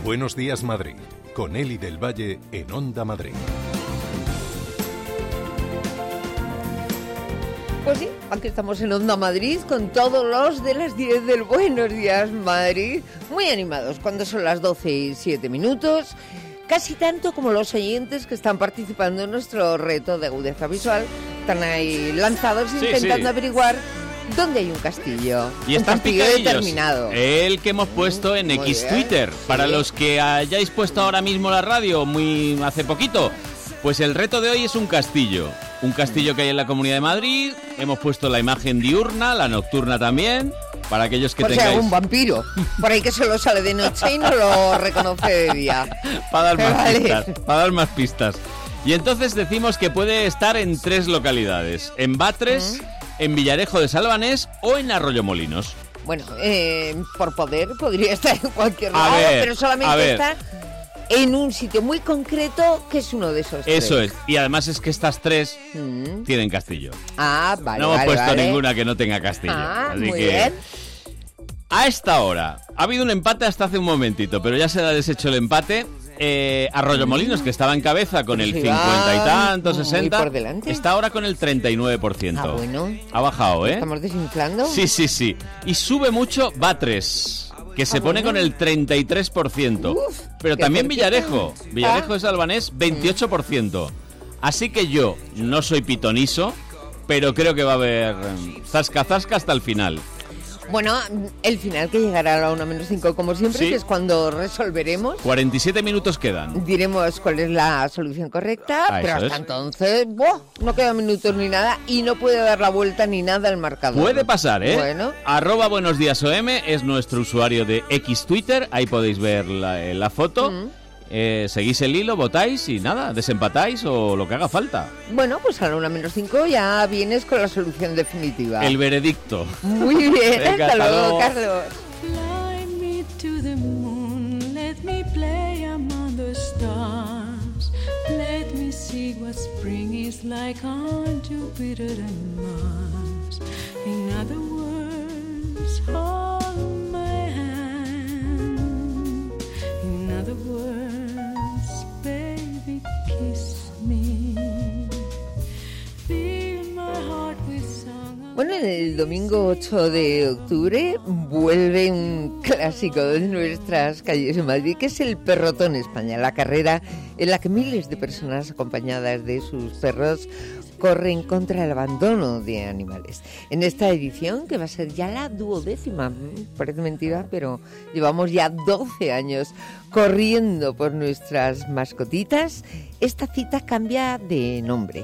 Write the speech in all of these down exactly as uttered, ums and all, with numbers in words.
Buenos días, Madrid, con Eli del Valle en Onda Madrid. Pues sí, aquí estamos en Onda Madrid con todos los de las diez del Buenos Días Madrid, muy animados cuando son las doce y siete minutos, casi tanto como los oyentes que están participando en nuestro reto de agudeza visual, están ahí lanzados sí, intentando sí. averiguar dónde hay un castillo, y un están castillo picadillos. determinado. El que hemos puesto en Muy X bien, Twitter. sí. Para los que hayáis puesto ahora mismo la radio muy hace poquito, pues el reto de hoy es un castillo. Un castillo que hay en la Comunidad de Madrid. Hemos puesto la imagen diurna, la nocturna también, para aquellos que O tengáis... sea, un vampiro, por ahí que solo sale de noche y no lo reconoce de día. para dar más Vale. pistas, para dar más pistas. Y entonces decimos que puede estar en tres localidades: en Batres, ¿Mm? en Villarejo de Salvanés o en Arroyomolinos. Bueno, eh, por poder podría estar en cualquier A lado, ver, pero a solamente ver. está en un sitio muy concreto que es uno de esos Eso tres. es. Y además es que estas tres Mm. tienen castillo. Ah, vale, no hemos vale, puesto vale. ninguna que no tenga castillo. Ah, Así muy que bien. a esta hora ha habido un empate hasta hace un momentito, pero ya se ha deshecho el empate. Eh, Arroyomolinos, que estaba en cabeza con el Sí, cincuenta y va tanto, muy sesenta, por delante. está ahora con el treinta y nueve por ciento. Ah, bueno. Ha bajado, ¿eh? ¿Estamos desinflando? Sí, sí, sí. Y sube mucho Batres, que se Ah, pone bueno. con el treinta y tres por ciento. Uf, Pero qué también cerquita. Villarejo. Villarejo Ah. de Salvanés, veintiocho por ciento. Así que yo no soy pitoniso, pero creo que va a haber eh, zasca zasca hasta el final. Bueno, el final que llegará a la una menos cinco como siempre, Sí. que es cuando resolveremos. cuarenta y siete minutos quedan. Diremos cuál es la solución correcta, Ah, pero eso hasta es. entonces, ¡buah! No quedan minutos ni nada y no puede dar la vuelta ni nada al marcador. Puede pasar, ¿eh? Bueno. Arroba Buenos Días O M es nuestro usuario de X Twitter. Ahí podéis ver la, eh, la foto. Mm. Eh, seguís el hilo, votáis y nada, desempatáis o lo que haga falta. Bueno, pues a la una menos cinco ya vienes con la solución definitiva. El veredicto. Muy bien, Venga, hasta hasta luego, luego. Carlos. Fly me to the moon, let me play among the stars. Let me see what spring is like on Jupiter and Mars. In other words, hold my hand. In other words, baby, kiss me. Fill my heart with song of Bueno, el domingo ocho de octubre vuelve un clásico de nuestras calles de Madrid, que es el Perrotón España, la carrera en la que miles de personas acompañadas de sus perros corren contra el abandono de animales. En esta edición, que va a ser ya la duodécima, mm, parece mentira, pero llevamos ya doce años corriendo por nuestras mascotitas, esta cita cambia de nombre.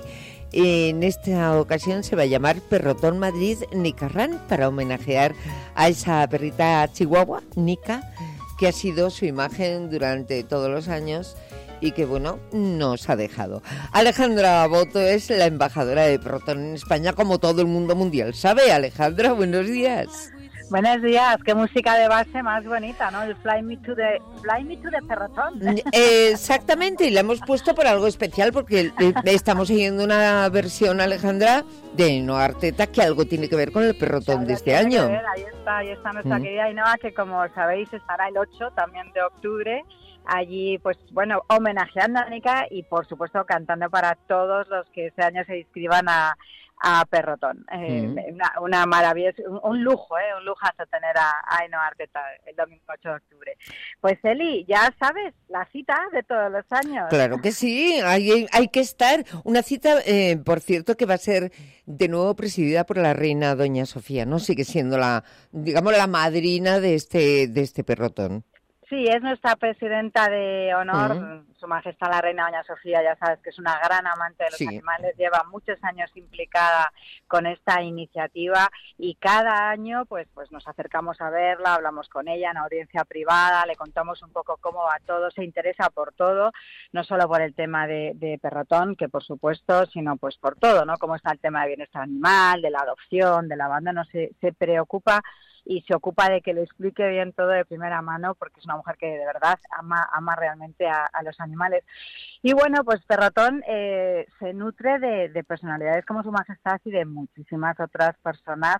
En esta ocasión se va a llamar Perrotón Madrid Nica Run, para homenajear a esa perrita chihuahua, Nica, que ha sido su imagen durante todos los años y que, bueno, nos ha dejado. Alejandra Boto es la embajadora de Perrotón en España, como todo el mundo mundial sabe. Alejandra, buenos días. Buenos días, qué música de base más bonita, ¿no? El Fly Me to the, Fly Me to the Perrotón. Eh, exactamente, y la hemos puesto por algo especial porque eh, estamos siguiendo una versión, Alejandra, de Ainhoa Arteta, que algo tiene que ver con el Perrotón de este Tiene que año. ver, Ahí está, ahí está nuestra Mm. querida Ainhoa, que como sabéis estará el ocho también de octubre, allí pues bueno, homenajeando a Nica y por supuesto cantando para todos los que este año se inscriban a a Perrotón. Eh, Mm. una, una maravilla, un, un lujo, eh, un lujazo tener a, a Ainhoa Arteta el domingo ocho de octubre. Pues Eli, ya sabes, la cita de todos los años. Claro que sí, hay, hay que estar. Una cita, eh, por cierto, que va a ser de nuevo presidida por la reina Doña Sofía, ¿no? Sigue siendo la, digamos, la madrina de este, de este Perrotón. Sí, es nuestra presidenta de honor, Mm. Su Majestad la Reina Doña Sofía, ya sabes que es una gran amante de los Sí. animales, lleva muchos años implicada con esta iniciativa y cada año pues pues nos acercamos a verla, hablamos con ella en audiencia privada, le contamos un poco cómo va todo, se interesa por todo, no solo por el tema de, de Perrotón, que por supuesto, sino pues por todo, ¿no? Cómo está el tema de bienestar animal, de la adopción, del abandono, se, se preocupa y se ocupa de que le explique bien todo de primera mano, porque es una mujer que de verdad ama ama realmente a, a los animales. Y bueno, pues Perrotón eh, se nutre de, de personalidades como Su Majestad y de muchísimas otras personas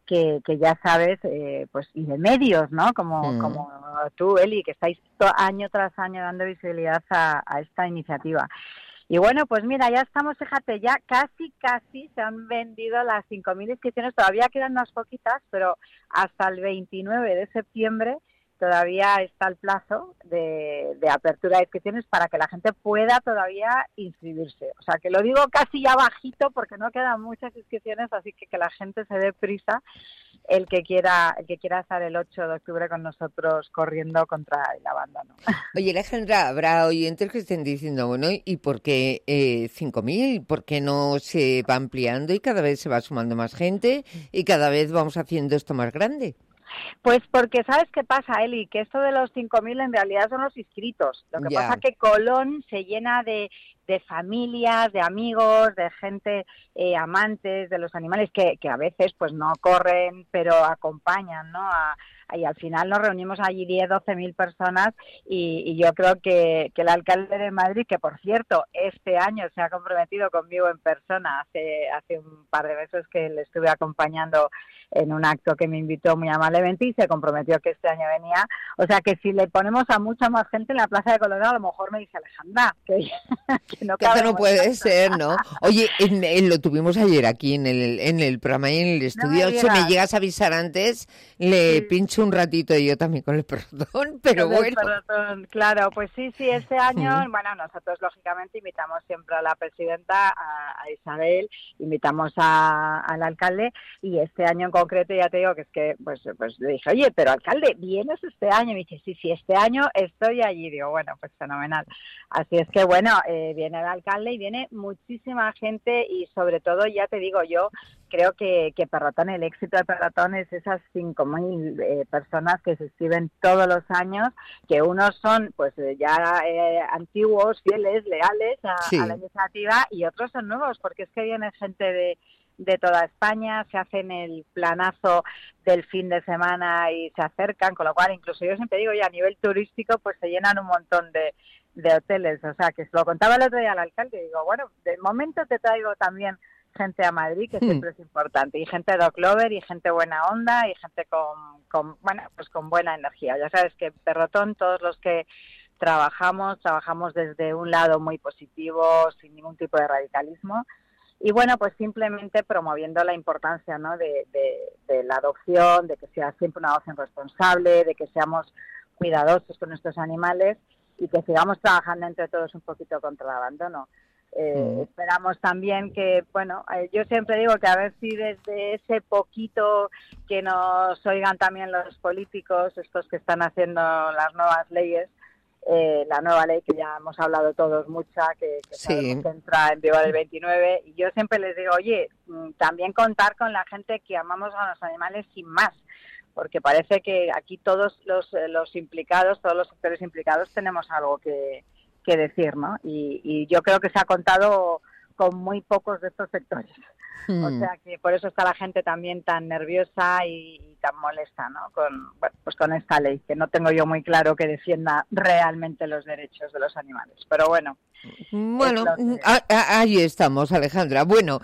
que, que ya sabes, eh, pues y de medios, ¿no? Como, mm. como tú, Eli, que estáis to- año tras año dando visibilidad a, a esta iniciativa. Y bueno, pues mira, ya estamos, fíjate, ya casi, casi se han vendido las cinco mil inscripciones, todavía quedan unas poquitas, pero hasta el veintinueve de septiembre todavía está el plazo de, de apertura de inscripciones para que la gente pueda todavía inscribirse. O sea, que lo digo casi ya bajito porque no quedan muchas inscripciones, así que que la gente se dé prisa el que quiera el que quiera estar el ocho de octubre con nosotros corriendo contra el abandono. Oye, Alejandra, habrá oyentes que estén diciendo, bueno, ¿y por qué eh, cinco mil? ¿Por qué no se va ampliando y cada vez se va sumando más gente y cada vez vamos haciendo esto más grande? Pues porque, ¿sabes qué pasa, Eli? Que esto de los cinco mil en realidad son los inscritos. Lo que ya. pasa es que Colón se llena de, de familias, de amigos, de gente eh, amantes de los animales que, que a veces pues no corren, pero acompañan, ¿no? A, y al final nos reunimos allí diez, doce mil personas y, y yo creo que, que el alcalde de Madrid, que por cierto este año se ha comprometido conmigo en persona, hace, hace un par de meses que le estuve acompañando en un acto que me invitó muy amablemente y se comprometió que este año venía. O sea que si le ponemos a mucha más gente en la Plaza de Colón, a lo mejor me dice Alejandra, que, que no que esto no puede tanto. ser, ¿no? Oye, en, en, lo tuvimos ayer aquí en el en el programa y en el estudio. No me si me llegas a avisar antes, le sí. pincho un ratito yo también con el perrotón, pero con bueno. El perrotón, claro, pues sí, sí, este año, mm. bueno, nosotros lógicamente invitamos siempre a la presidenta, a, a Isabel, invitamos a, al alcalde y este año en concreto ya te digo que es que, pues, pues le dije, oye, pero alcalde, ¿vienes este año? Y me dice, sí, sí, este año estoy allí. Digo, bueno, pues fenomenal. Así es que, bueno, eh, viene el alcalde y viene muchísima gente y sobre todo, ya te digo yo, creo que, que Perrotón, el éxito de Perrotón es esas cinco mil eh, personas que se inscriben todos los años, que unos son pues ya eh, antiguos, fieles, leales a, sí. a la iniciativa y otros son nuevos, porque es que viene gente de de toda España, se hacen el planazo del fin de semana y se acercan, con lo cual incluso yo siempre digo ya a nivel turístico pues se llenan un montón de, de hoteles, o sea que se lo contaba el otro día al alcalde, digo bueno, de momento te traigo también gente a Madrid, que siempre es importante, y gente dog lover, y gente buena onda, y gente con, con bueno, pues con buena energía. Ya sabes que Perrotón, todos los que trabajamos, trabajamos desde un lado muy positivo, sin ningún tipo de radicalismo, y bueno, pues simplemente promoviendo la importancia, ¿no?, de, de, de la adopción, de que sea siempre una adopción responsable, de que seamos cuidadosos con nuestros animales y que sigamos trabajando entre todos un poquito contra el abandono. Eh, mm. Esperamos también que, bueno, eh, yo siempre digo que a ver si desde ese poquito que nos oigan también los políticos, estos que están haciendo las nuevas leyes, Eh, la nueva ley que ya hemos hablado todos mucha, que, que, sí. que entra en vigor el veintinueve, y yo siempre les digo, oye, también contar con la gente que amamos a los animales sin más, porque parece que aquí todos los, los implicados, todos los sectores implicados tenemos algo que, que decir, ¿no? Y, y yo creo que se ha contado con muy pocos de estos sectores. Hmm. O sea que por eso está la gente también tan nerviosa y, y tan molesta, ¿no? Con, bueno, pues con esta ley, que no tengo yo muy claro que defienda realmente los derechos de los animales. Pero bueno. Bueno, que... a, a, ahí estamos, Alejandra. Bueno,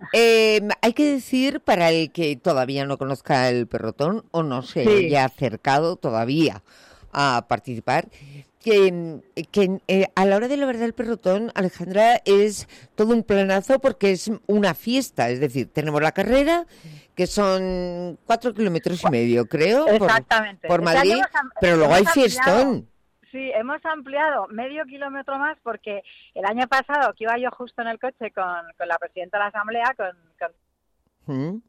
eh, hay que decir, para el que todavía no conozca el Perrotón o no se sí. haya acercado todavía a participar, que, que eh, a la hora de la verdad el Perrotón, Alejandra, es todo un planazo porque es una fiesta, es decir, tenemos la carrera, que son cuatro kilómetros y medio, creo, Exactamente. por, por Madrid, hemos, pero luego hay fiestón. Sí, hemos ampliado medio kilómetro más porque el año pasado, que iba yo justo en el coche con, con la presidenta de la Asamblea, con... con... ¿Mm?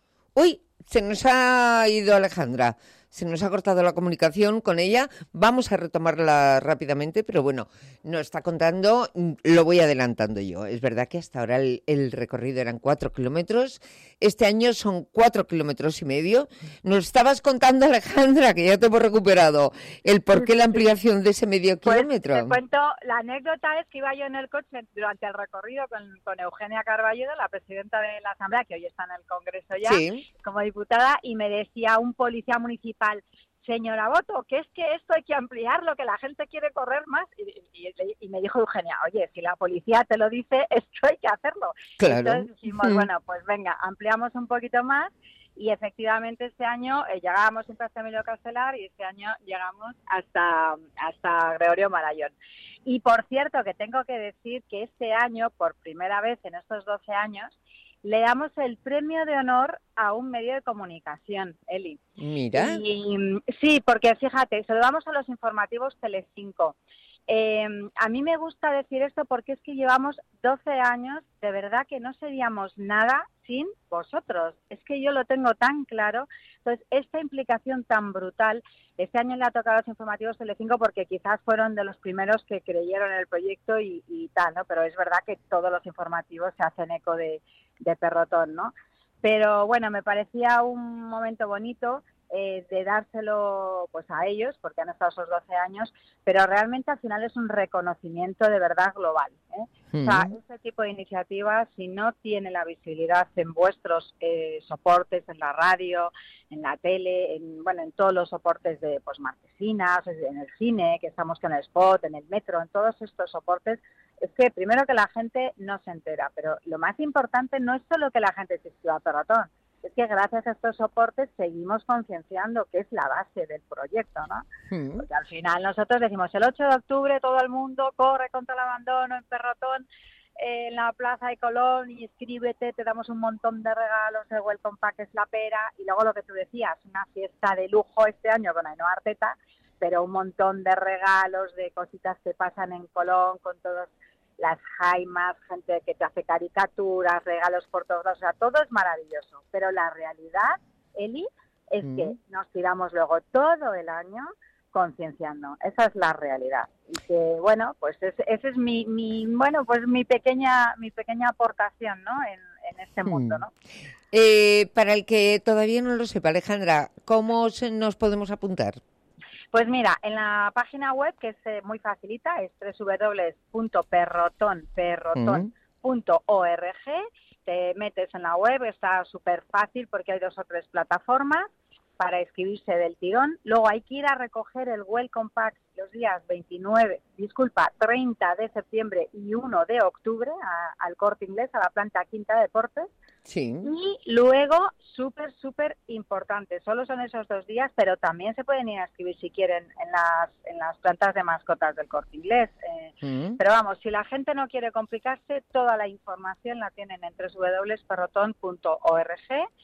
Uy, se nos ha ido Alejandra. Se nos ha cortado la comunicación con ella. Vamos a retomarla rápidamente, pero bueno, nos está contando, lo voy adelantando yo. Es verdad que hasta ahora el, el recorrido eran cuatro kilómetros. Este año son cuatro kilómetros y medio. Nos estabas contando, Alejandra, que ya te hemos recuperado, el por qué la ampliación de ese medio pues kilómetro. Te cuento, la anécdota es que iba yo en el coche durante el recorrido con, con Eugenia Carballedo, la presidenta de la Asamblea, que hoy está en el Congreso ya, sí. como diputada, y me decía un policía municipal, señora Boto, que es que esto hay que ampliarlo, que la gente quiere correr más, y, y, y me dijo Eugenia, oye, si la policía te lo dice, esto hay que hacerlo. Claro. Entonces dijimos, mm. bueno, pues venga, ampliamos un poquito más, Y efectivamente este año eh, llegábamos siempre hasta Emilio Castelar y este año llegamos hasta, hasta Gregorio Marañón. Y por cierto que tengo que decir que este año, por primera vez en estos doce años, le damos el premio de honor a un medio de comunicación, Eli. Mira. Y, sí, porque fíjate, se lo damos a los informativos Telecinco. Eh, a mí me gusta decir esto porque es que llevamos doce años, de verdad que no seríamos nada sin vosotros. Es que yo lo tengo tan claro. Entonces, esta implicación tan brutal, este año le ha tocado a los informativos Telecinco porque quizás fueron de los primeros que creyeron en el proyecto y, y tal, ¿no? Pero es verdad que todos los informativos se hacen eco de, de Perrotón, ¿no? Pero bueno, me parecía un momento bonito eh, de dárselo pues a ellos, porque han estado esos doce años, pero realmente al final es un reconocimiento de verdad global, ¿eh? Mm. O sea, este tipo de iniciativas, si no tiene la visibilidad en vuestros eh, soportes, en la radio, en la tele, en, bueno, en todos los soportes de pues Marquesinas, en el cine, que estamos con el spot, en el metro, en todos estos soportes, es que primero que la gente no se entera, pero lo más importante no es solo que la gente se inscriba a Perrotón, es que gracias a estos soportes seguimos concienciando que es la base del proyecto, ¿no? Mm. Porque al final nosotros decimos el ocho de octubre todo el mundo corre contra el abandono en Perrotón, eh, en la Plaza de Colón, y inscríbete, te damos un montón de regalos, el Welcome Pack es la pera, y luego lo que tú decías, una fiesta de lujo este año con Ainhoa Arteta, pero un montón de regalos, de cositas que pasan en Colón con todos las jaimas, gente que te hace caricaturas, regalos por todos lados, o sea, todo es maravilloso. Pero la realidad, Eli, es mm. que nos tiramos luego todo el año concienciando. Esa es la realidad. Y que, bueno, pues ese, ese es mi, mi, bueno, pues mi pequeña, mi pequeña aportación, ¿no? En, en este mundo, ¿no? Eh, para el que todavía no lo sepa, Alejandra, ¿cómo se, nos podemos apuntar? Pues mira, en la página web, que es eh, muy facilita, es doble u doble u doble u punto perrotón punto org, te metes en la web, está súper fácil porque hay dos o tres plataformas para inscribirse del tirón. Luego hay que ir a recoger el Welcome Pack los días veintinueve, disculpa, treinta de septiembre y uno de octubre a, al Corte Inglés, a la planta Quinta de Deportes. Sí. Y luego, súper, súper importante, solo son esos dos días, pero también se pueden ir a escribir si quieren en las en las plantas de mascotas del Corte Inglés. Eh, mm. Pero vamos, si la gente no quiere complicarse, toda la información la tienen en doble u doble u doble u punto perrotón punto org.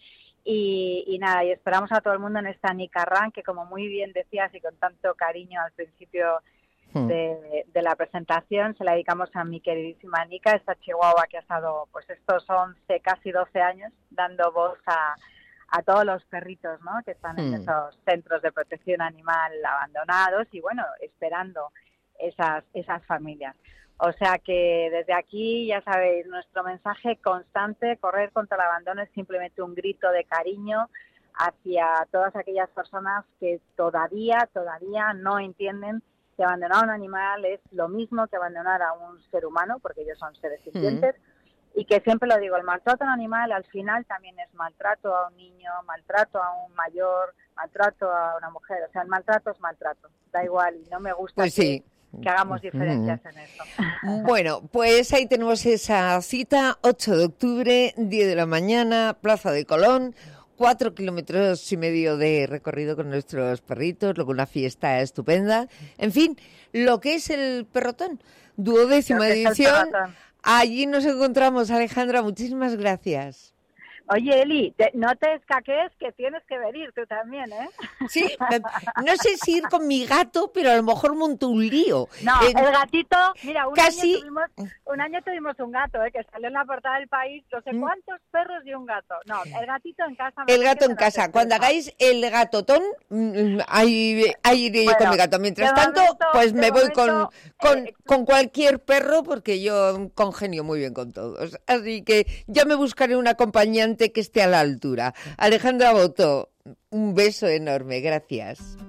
Y, y nada, y esperamos a todo el mundo en esta Nica Run, que como muy bien decías y con tanto cariño al principio de, de la presentación, se la dedicamos a mi queridísima Nica, esta chihuahua que ha estado pues estos once, casi doce años, dando voz a, a todos los perritos, ¿no?, que están en esos centros de protección animal abandonados y, bueno, esperando esas, esas familias. O sea que desde aquí, ya sabéis, nuestro mensaje constante, correr contra el abandono, es simplemente un grito de cariño hacia todas aquellas personas que todavía, todavía no entienden que abandonar a un animal es lo mismo que abandonar a un ser humano, porque ellos son seres sintientes, mm. y que siempre lo digo, el maltrato a un animal al final también es maltrato a un niño, maltrato a un mayor, maltrato a una mujer, o sea, el maltrato es maltrato, da igual, y no me gusta pues que... sí. que hagamos diferencias en eso. Bueno, pues ahí tenemos esa cita, ocho de octubre, diez de la mañana, Plaza de Colón, cuatro kilómetros y medio de recorrido con nuestros perritos, luego una fiesta estupenda. En fin, lo que es el Perrotón, duodécima edición. Allí nos encontramos, Alejandra, muchísimas gracias. Oye, Eli, te, no te escaques, que tienes que venir tú también, ¿eh? Sí, no sé si ir con mi gato, pero a lo mejor monto un lío. No, eh, el gatito, mira, un, casi... año tuvimos, un año tuvimos un gato, ¿eh?, que salió en la portada del País, no sé cuántos perros y un gato. No, el gatito en casa. El gato en casa. Cuando hagáis el gatotón, ahí, ahí iré bueno, yo con mi gato. Mientras tanto, momento, pues me voy momento, con, con, eh, con cualquier perro, porque yo congenio muy bien con todos. Así que ya me buscaré un acompañante que esté a la altura. Alejandra Boto, un beso enorme, gracias.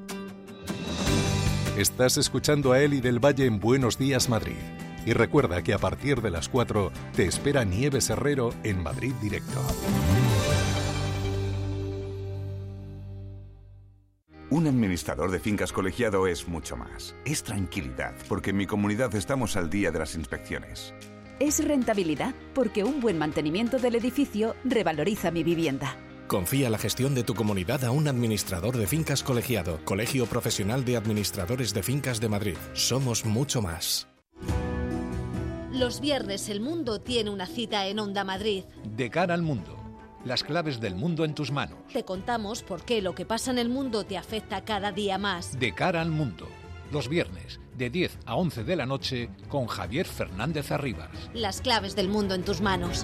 Estás escuchando a Eli del Valle en Buenos Días Madrid. Y recuerda que a partir de las cuatro te espera Nieves Herrero en Madrid Directo. Un administrador de fincas colegiado es mucho más. Es tranquilidad, porque en mi comunidad estamos al día de las inspecciones. Es rentabilidad, porque un buen mantenimiento del edificio revaloriza mi vivienda. Confía la gestión de tu comunidad a un administrador de fincas colegiado. Colegio Profesional de Administradores de Fincas de Madrid. Somos mucho más. Los viernes el mundo tiene una cita en Onda Madrid. De cara al mundo. Las claves del mundo en tus manos. Te contamos por qué lo que pasa en el mundo te afecta cada día más. De cara al mundo. Los viernes, de diez a once de la noche, con Javier Fernández Arribas. Las claves del mundo en tus manos.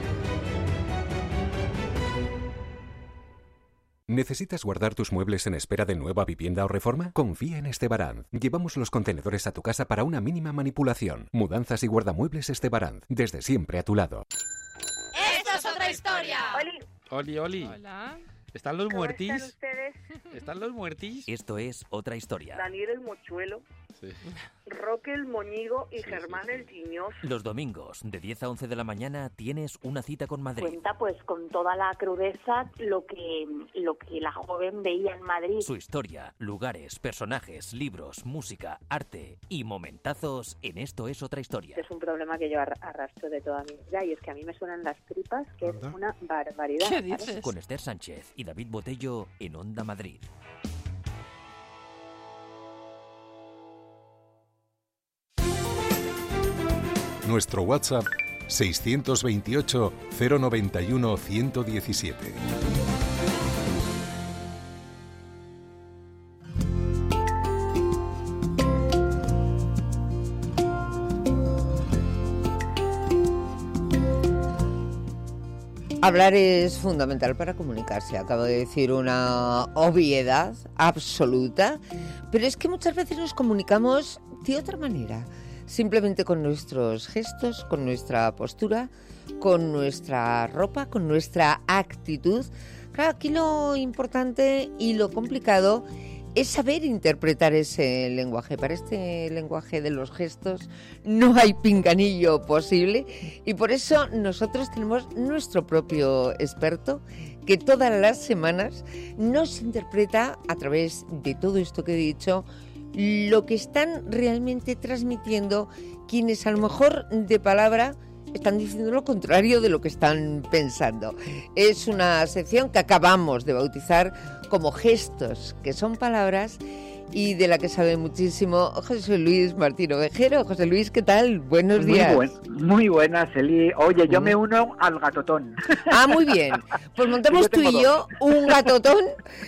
¿Necesitas guardar tus muebles en espera de nueva vivienda o reforma? Confía en Estebaranz. Llevamos los contenedores a tu casa para una mínima manipulación. Mudanzas y guardamuebles Estebaranz. Desde siempre a tu lado. ¡Esto es otra historia! Oli. Oli, Oli. Hola. ¿Están los ¿Cómo muertis? están ustedes? ¿Están los muertis? Esto es otra historia. Daniel el Mochuelo. Sí. Roque el Moñigo y sí, Germán sí, sí. el Tiñoso. Los domingos, de diez a once de la mañana, tienes una cita con Madrid. Cuenta pues con toda la crudeza lo que, lo que la joven veía en Madrid. Su historia, lugares, personajes, libros, música, arte y momentazos en Esto es otra historia. Es un problema que yo arrastro de toda mi vida y es que a mí me suenan las tripas, que ¿verdad? Es una barbaridad. ¿Qué dices? Con Esther Sánchez y David Botello en Onda Madrid. Nuestro WhatsApp seiscientos veintiocho, cero noventa y uno, ciento diecisiete. Hablar es fundamental para comunicarse. Acabo de decir una obviedad absoluta, pero es que muchas veces nos comunicamos de otra manera. Simplemente con nuestros gestos, con nuestra postura, con nuestra ropa, con nuestra actitud. Claro, aquí lo importante y lo complicado es saber interpretar ese lenguaje. Para este lenguaje de los gestos no hay pinganillo posible y por eso nosotros tenemos nuestro propio experto que todas las semanas nos interpreta a través de todo esto que he dicho lo que están realmente transmitiendo quienes a lo mejor de palabra están diciendo lo contrario de lo que están pensando. Es una sección que acabamos de bautizar como gestos, que son palabras, y de la que sabe muchísimo José Luis Martín Ovejero. José Luis, ¿qué tal? Buenos días. Muy, buen, muy buenas, Eli. Oye, yo mm. me uno al gatotón. Ah, muy bien. Pues montamos tú y yo dos. un gatotón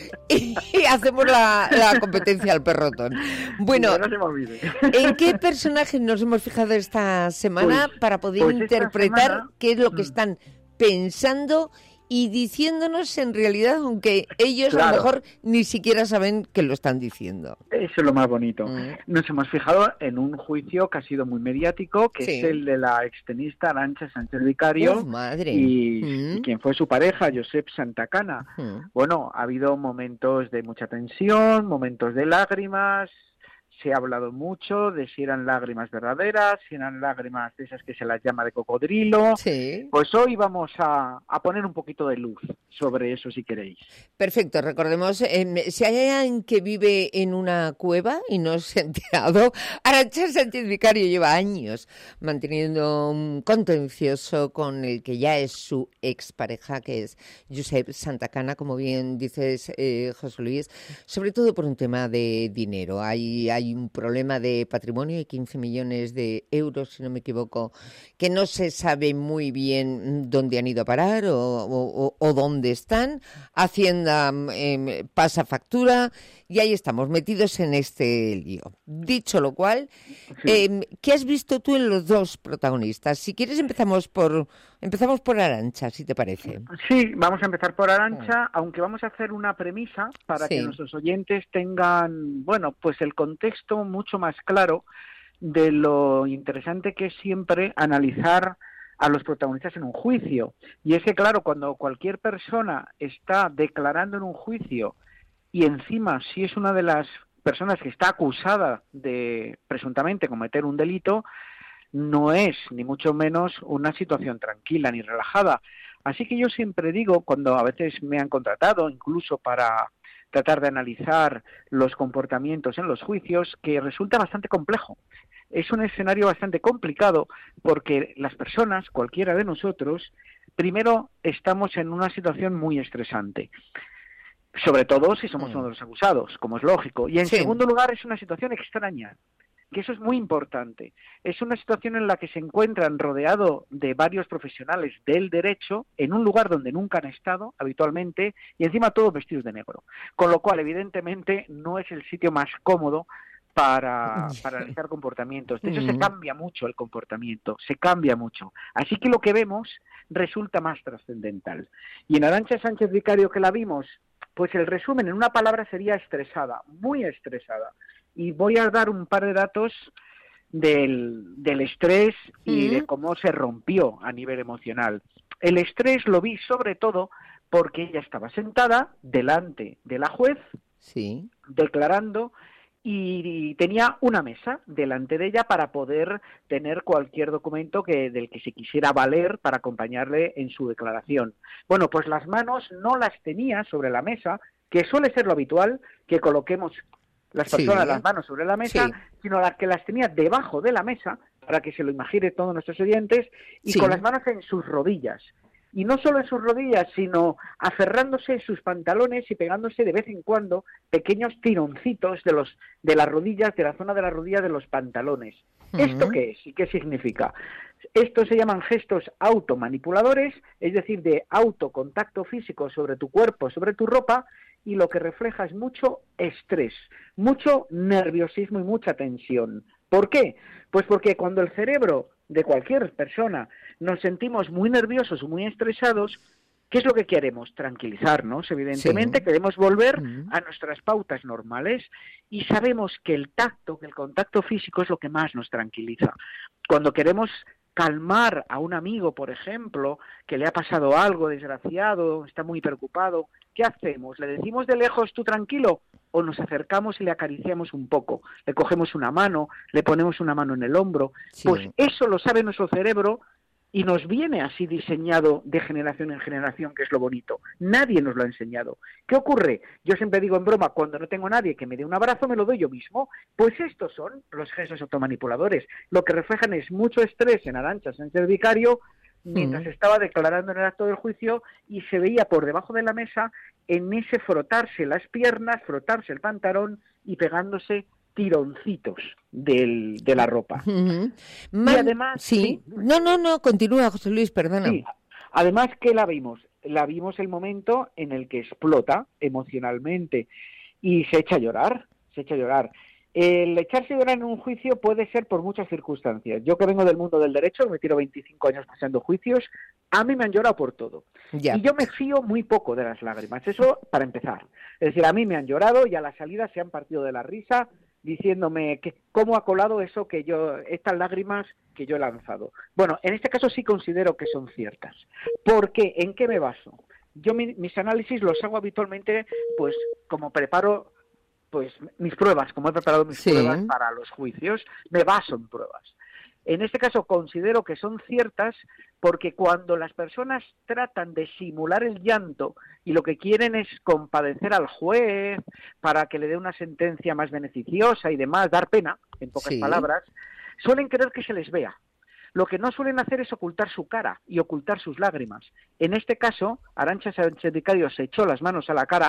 y hacemos la, la competencia al perrotón. Bueno, no se me olvide. ¿En qué personajes nos hemos fijado esta semana pues, para poder pues interpretar semana, qué es lo que están pensando y diciéndonos en realidad, aunque ellos claro. a lo mejor ni siquiera saben que lo están diciendo? Eso es lo más bonito. Mm. Nos hemos fijado en un juicio que ha sido muy mediático, que sí. es el de la extenista Arantxa Sánchez Vicario. Uf, madre. Y, mm. y quien fue su pareja, Josep Santacana. Mm. Bueno, ha habido momentos de mucha tensión, momentos de lágrimas. Se ha hablado mucho de si eran lágrimas verdaderas, si eran lágrimas de esas que se las llama de cocodrilo. Sí. Pues hoy vamos a, a poner un poquito de luz sobre eso, si queréis. Perfecto. Recordemos, eh, si hay alguien que vive en una cueva y no se ha enterado, Arantxa Sánchez Vicario lleva años manteniendo un contencioso con el que ya es su expareja, que es Josep Santacana, como bien dices, eh, José Luis, sobre todo por un tema de dinero. Hay, hay un problema de patrimonio de quince millones de euros, si no me equivoco, que no se sabe muy bien dónde han ido a parar o, o, o dónde están. Hacienda eh, pasa factura y ahí estamos metidos en este lío. Dicho lo cual, sí. eh, ¿qué has visto tú en los dos protagonistas? Si quieres empezamos por empezamos por Arantxa, si te parece. Sí, vamos a empezar por Arantxa, sí. aunque vamos a hacer una premisa para sí. que nuestros oyentes tengan, bueno, pues el contexto mucho más claro de lo interesante que es siempre analizar a los protagonistas en un juicio. Y es que, claro, cuando cualquier persona está declarando en un juicio y encima si es una de las personas que está acusada de presuntamente cometer un delito, no es ni mucho menos una situación tranquila ni relajada. Así que yo siempre digo, cuando a veces me han contratado, incluso para tratar de analizar los comportamientos en los juicios, que resulta bastante complejo. Es un escenario bastante complicado porque las personas, cualquiera de nosotros, primero estamos en una situación muy estresante, sobre todo si somos uno de los acusados, como es lógico. Y en sí. segundo lugar, es una situación extraña, que eso es muy importante. Es una situación en la que se encuentran rodeados de varios profesionales del derecho en un lugar donde nunca han estado habitualmente y encima todos vestidos de negro. Con lo cual, evidentemente, no es el sitio más cómodo para, para analizar comportamientos. De hecho, se cambia mucho el comportamiento, se cambia mucho. Así que lo que vemos resulta más trascendental. Y en Arantxa Sánchez Vicario, que la vimos, pues el resumen en una palabra sería estresada, muy estresada. Y voy a dar un par de datos del, del estrés y de cómo se rompió a nivel emocional. El estrés lo vi sobre todo porque ella estaba sentada delante de la juez, sí. declarando, y tenía una mesa delante de ella para poder tener cualquier documento que del que se quisiera valer para acompañarle en su declaración. Bueno, pues las manos no las tenía sobre la mesa, que suele ser lo habitual, que coloquemos las personas sí. las manos sobre la mesa, sí. sino las que las tenía debajo de la mesa, para que se lo imagine todos nuestros oyentes, y sí. con las manos en sus rodillas. Y no solo en sus rodillas, sino aferrándose en sus pantalones y pegándose de vez en cuando pequeños tironcitos de los de las rodillas, de la zona de la rodilla de los pantalones. Uh-huh. ¿Esto qué es y qué significa? Estos se llaman gestos automanipuladores, es decir, de autocontacto físico sobre tu cuerpo, sobre tu ropa, y lo que refleja es mucho estrés, mucho nerviosismo y mucha tensión. ¿Por qué? Pues porque cuando el cerebro de cualquier persona nos sentimos muy nerviosos o muy estresados, ¿qué es lo que queremos? Tranquilizarnos, evidentemente, sí. queremos volver uh-huh. a nuestras pautas normales y sabemos que el tacto, que el contacto físico es lo que más nos tranquiliza. Cuando queremos calmar a un amigo, por ejemplo, que le ha pasado algo desgraciado, está muy preocupado, ¿qué hacemos? ¿Le decimos de lejos tú tranquilo? ¿O nos acercamos y le acariciamos un poco? Le cogemos una mano, le ponemos una mano en el hombro. Sí. Pues eso lo sabe nuestro cerebro y nos viene así diseñado de generación en generación, que es lo bonito. Nadie nos lo ha enseñado. ¿Qué ocurre? Yo siempre digo en broma, cuando no tengo nadie que me dé un abrazo, me lo doy yo mismo. Pues estos son los gestos automanipuladores. Lo que reflejan es mucho estrés en Arantxa Sánchez Vicario, mientras mm. estaba declarando en el acto del juicio, y se veía por debajo de la mesa en ese frotarse las piernas, frotarse el pantalón y pegándose tironcitos del, de la ropa. Uh-huh. Y Man, además... Sí. sí. No, no, no, continúa, José Luis, perdona. Sí. Además, ¿qué la vimos? La vimos el momento en el que explota emocionalmente y se echa a llorar, se echa a llorar. El echarse a llorar en un juicio puede ser por muchas circunstancias. Yo que vengo del mundo del derecho, me tiro veinticinco años pasando juicios, a mí me han llorado por todo. Ya. Y yo me fío muy poco de las lágrimas, eso para empezar. Es decir, a mí me han llorado y a la salida se han partido de la risa diciéndome que cómo ha colado eso que yo, estas lágrimas que yo he lanzado. Bueno, en este caso sí considero que son ciertas. ¿Por qué? ¿En qué me baso? Yo mi, mis análisis los hago habitualmente, pues como preparo pues mis pruebas, como he preparado mis sí. pruebas para los juicios, me baso en pruebas. En este caso considero que son ciertas porque cuando las personas tratan de simular el llanto y lo que quieren es compadecer al juez para que le dé una sentencia más beneficiosa y demás, dar pena, en pocas sí. palabras, suelen querer que se les vea. Lo que no suelen hacer es ocultar su cara y ocultar sus lágrimas. En este caso, Arantxa Sánchez Vicario se echó las manos a la cara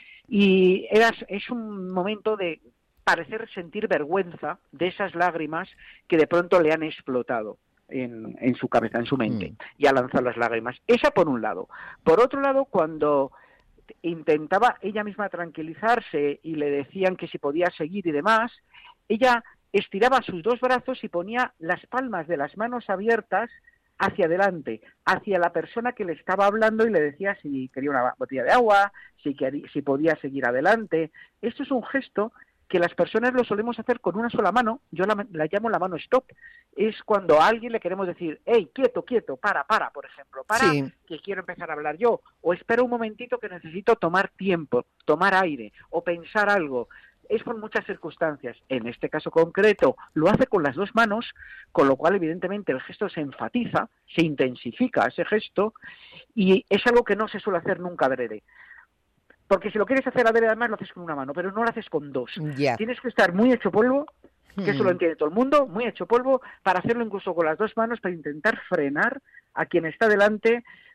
y era, es un momento de parecer sentir vergüenza de esas lágrimas que de pronto le han explotado en, en su cabeza, en su mente, mm. y ha lanzado las lágrimas. Esa por un lado. Por otro lado, cuando intentaba ella misma tranquilizarse y le decían que si podía seguir y demás, ella estiraba sus dos brazos y ponía las palmas de las manos abiertas hacia adelante, hacia la persona que le estaba hablando y le decía si quería una botella de agua, si, quería, si podía seguir adelante. Esto es un gesto que las personas lo solemos hacer con una sola mano, yo la, la llamo la mano stop. Es cuando a alguien le queremos decir, hey, quieto, quieto, para, para, por ejemplo, para, sí. que quiero empezar a hablar yo, o espera un momentito que necesito tomar tiempo, tomar aire, o pensar algo. Es por muchas circunstancias. En este caso concreto lo hace con las dos manos, con lo cual evidentemente el gesto se enfatiza, se intensifica ese gesto, y es algo que no se suele hacer nunca adrede. Porque si lo quieres hacer adrede además lo haces con una mano, pero no lo haces con dos. Yeah. Tienes que estar muy hecho polvo, que hmm. eso lo entiende todo el mundo, muy hecho polvo, para hacerlo incluso con las dos manos, para intentar frenar a quien está delante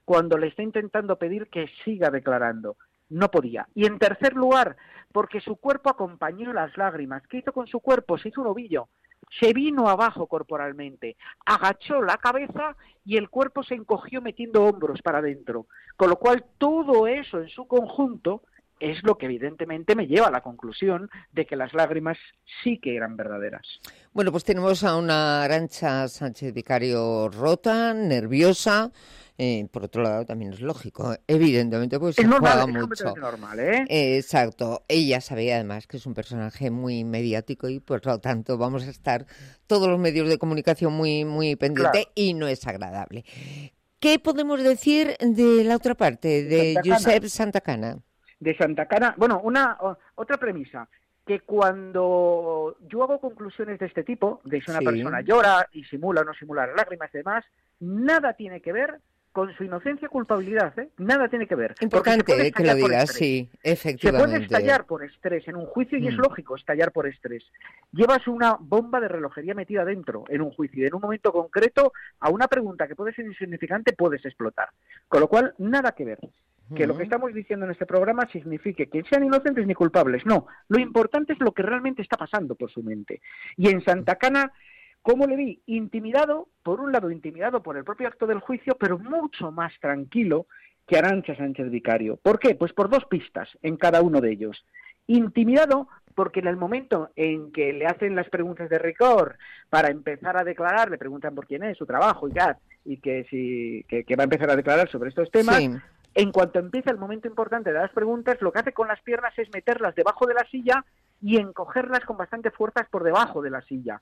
cuando le está intentando pedir que siga declarando. No podía. Y en tercer lugar, porque su cuerpo acompañó las lágrimas. ¿Qué hizo con su cuerpo? Se hizo un ovillo. Se vino abajo corporalmente, agachó la cabeza y el cuerpo se encogió metiendo hombros para adentro. Con lo cual, todo eso en su conjunto es lo que evidentemente me lleva a la conclusión de que las lágrimas sí que eran verdaderas. Bueno, pues tenemos a una Arantxa Sánchez Vicario rota, nerviosa. Eh, por otro lado, también es lógico, evidentemente, pues se normal, juega es mucho. completamente normal, ¿eh? Eh, exacto. Ella sabía además que es un personaje muy mediático y por lo tanto vamos a estar todos los medios de comunicación muy, muy pendientes, claro. Y no es agradable. ¿Qué podemos decir de la otra parte, de Santacana. Josep Santacana? De Santacana, bueno, una o, otra premisa, que cuando yo hago conclusiones de este tipo, de si una Sí. persona llora y simula o no simula lágrimas y demás, nada tiene que ver con su inocencia o culpabilidad, ¿eh? Nada tiene que ver. Porque se Importante puede que lo estallar por digas, estrés. sí, Se efectivamente. puede estallar por estrés en un juicio y es Mm. lógico estallar por estrés. Llevas una bomba de relojería metida dentro en un juicio y en un momento concreto a una pregunta que puede ser insignificante puedes explotar. Con lo cual, nada que ver. Que lo que estamos diciendo en este programa signifique que sean inocentes ni culpables. No, lo importante es lo que realmente está pasando por su mente. Y en Santacana, ¿cómo le vi? Intimidado, por un lado intimidado por el propio acto del juicio, pero mucho más tranquilo que Arantxa Sánchez Vicario. ¿Por qué? Pues por dos pistas en cada uno de ellos. Intimidado porque en el momento en que le hacen las preguntas de rigor para empezar a declarar, le preguntan por quién es, su trabajo y tal, y que, si, que, que va a empezar a declarar sobre estos temas, Sí. en cuanto empieza el momento importante de las preguntas, lo que hace con las piernas es meterlas debajo de la silla y encogerlas con bastante fuerzas por debajo de la silla.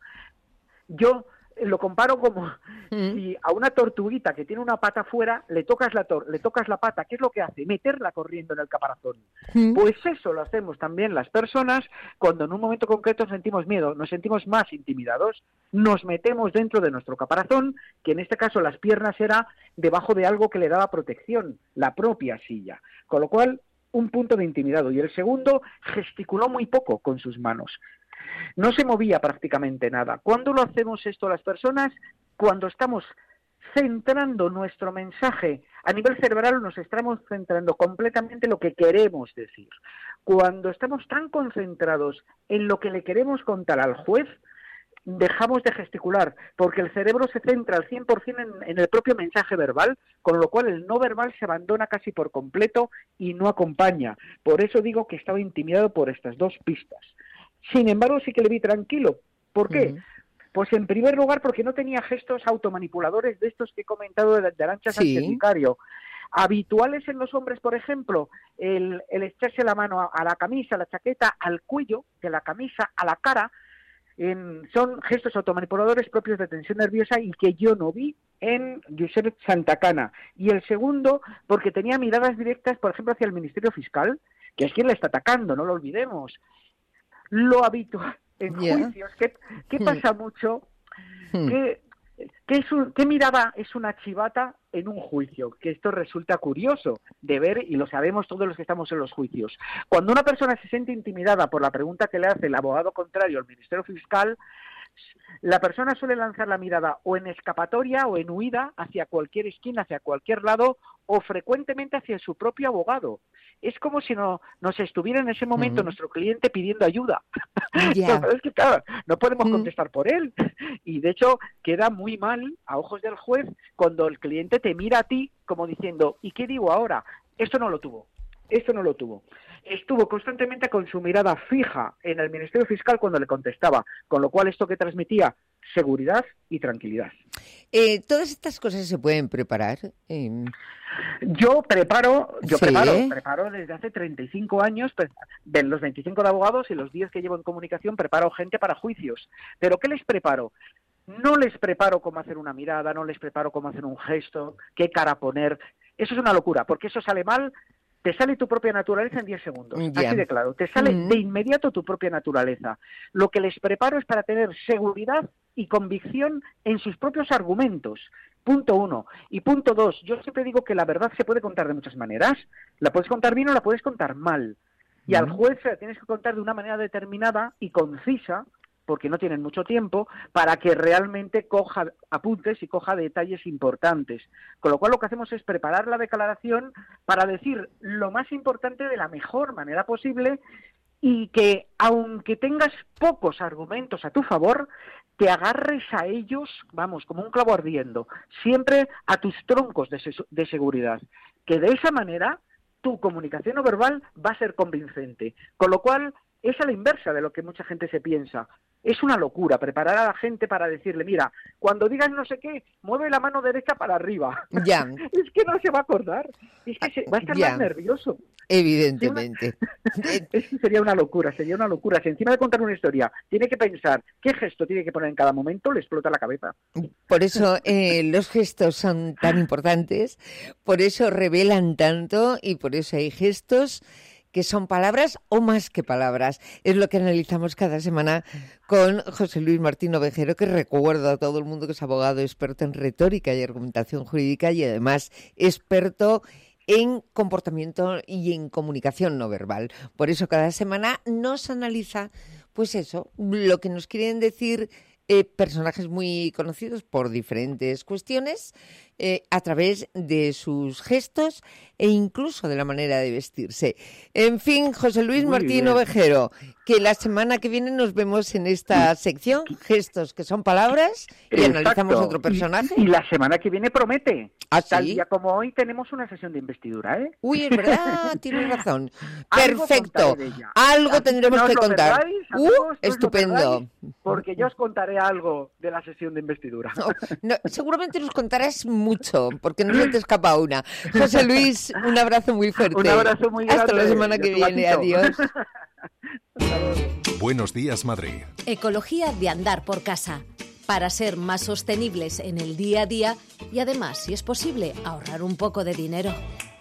Yo lo comparo como Mm. si a una tortuguita que tiene una pata fuera le tocas la tor le tocas la pata, ¿qué es lo que hace? Meterla corriendo en el caparazón. Mm. Pues eso lo hacemos también las personas cuando en un momento concreto sentimos miedo, nos sentimos más intimidados, nos metemos dentro de nuestro caparazón, que en este caso las piernas era debajo de algo que le daba protección, la propia silla. Con lo cual, un punto de intimidado. Y el segundo, gesticuló muy poco con sus manos. No se movía prácticamente nada. ¿Cuándo lo hacemos esto las personas? Cuando estamos centrando nuestro mensaje a nivel cerebral, nos estamos centrando completamente en lo que queremos decir. Cuando estamos tan concentrados en lo que le queremos contar al juez, dejamos de gesticular, porque el cerebro se centra al cien por cien en, en el propio mensaje verbal, con lo cual el no verbal se abandona casi por completo y no acompaña. Por eso digo que estaba intimidado por estas dos pistas. Sin embargo, sí que le vi tranquilo. ¿Por qué? Uh-huh. Pues en primer lugar porque no tenía gestos automanipuladores de estos que he comentado de, de Arantxa Sánchez Vicario. Habituales en los hombres, por ejemplo, el, el echarse la mano a, a la camisa, a la chaqueta, al cuello de la camisa, a la cara, en, son gestos automanipuladores propios de tensión nerviosa y que yo no vi en Josep Santacana. Y el segundo, porque tenía miradas directas, por ejemplo, hacia el Ministerio Fiscal, que es quien le está atacando, no lo olvidemos. Lo habitual en yeah. juicios, que, que pasa mucho, hmm. que, que es un, ¿qué mirada es una chivata en un juicio? Que esto resulta curioso de ver y lo sabemos todos los que estamos en los juicios. Cuando una persona se siente intimidada por la pregunta que le hace el abogado contrario al Ministerio Fiscal, la persona suele lanzar la mirada o en escapatoria o en huida hacia cualquier esquina, hacia cualquier lado o frecuentemente hacia su propio abogado. Es como si no nos estuviera en ese momento uh-huh. nuestro cliente pidiendo ayuda. Yeah. No, es que claro, no podemos uh-huh. contestar por él. Y de hecho queda muy mal a ojos del juez cuando el cliente te mira a ti como diciendo, ¿y qué digo ahora? Esto no lo tuvo. Esto no lo tuvo. Estuvo constantemente con su mirada fija en el Ministerio Fiscal cuando le contestaba, con lo cual esto que transmitía seguridad y tranquilidad. Eh, ¿Todas estas cosas se pueden preparar? Eh... Yo preparo, yo ¿Sí? preparo, preparo desde hace treinta y cinco años, de los veinticinco de abogados y los diez que llevo en comunicación, preparo gente para juicios. ¿Pero qué les preparo? No les preparo cómo hacer una mirada, no les preparo cómo hacer un gesto, qué cara poner. Eso es una locura, porque eso sale mal. Te sale tu propia naturaleza en diez segundos, yeah. así de claro. Te sale mm. de inmediato tu propia naturaleza. Lo que les preparo es para tener seguridad y convicción en sus propios argumentos. Punto uno. Y punto dos, yo siempre digo que la verdad se puede contar de muchas maneras. La puedes contar bien o la puedes contar mal. Y mm. al juez se la tienes que contar de una manera determinada y concisa, porque no tienen mucho tiempo, para que realmente coja apuntes y coja detalles importantes. Con lo cual lo que hacemos es preparar la declaración para decir lo más importante de la mejor manera posible y que, aunque tengas pocos argumentos a tu favor, te agarres a ellos, vamos, como un clavo ardiendo, siempre a tus troncos de, se- de seguridad, que de esa manera tu comunicación no verbal va a ser convincente. Con lo cual, es a la inversa de lo que mucha gente se piensa. Es una locura preparar a la gente para decirle, mira, cuando digas no sé qué, mueve la mano derecha para arriba. Ya. Es que no se va a acordar, es que se, va a estar Ya. más nervioso. Evidentemente. Es que sería una locura, sería una locura. Si encima de contar una historia tiene que pensar qué gesto tiene que poner en cada momento, le explota la cabeza. Por eso eh, los gestos son tan importantes, por eso revelan tanto y por eso hay gestos que son palabras o más que palabras. Es lo que analizamos cada semana con José Luis Martín Ovejero, que recuerdo a todo el mundo que es abogado, experto en retórica y argumentación jurídica y además experto en comportamiento y en comunicación no verbal. Por eso cada semana nos analiza, pues eso, lo que nos quieren decir eh, personajes muy conocidos por diferentes cuestiones, eh, a través de sus gestos e incluso de la manera de vestirse. En fin, José Luis Muy Martín bien. Ovejero, que la semana que viene nos vemos en esta sección, gestos que son palabras, y Exacto. analizamos otro personaje. Y, y la semana que viene promete. ¿Ah, Tal sí? día como hoy tenemos una sesión de investidura, ¿eh? Uy, es verdad, tienes razón. Algo Perfecto. contaré de ella. Algo Así tendremos no os que lo contar. perdáis, Uh, amigos, no os lo estupendo. perdáis, porque yo os contaré algo de la sesión de investidura. No, no, seguramente nos contarás mucho, porque no se te escapa una. José Luis, un abrazo muy fuerte. Un abrazo muy grande. Hasta la semana que Tu viene. gatito. Adiós. Buenos días, Madrid. Ecología de andar por casa. Para ser más sostenibles en el día a día y además, si es posible, ahorrar un poco de dinero.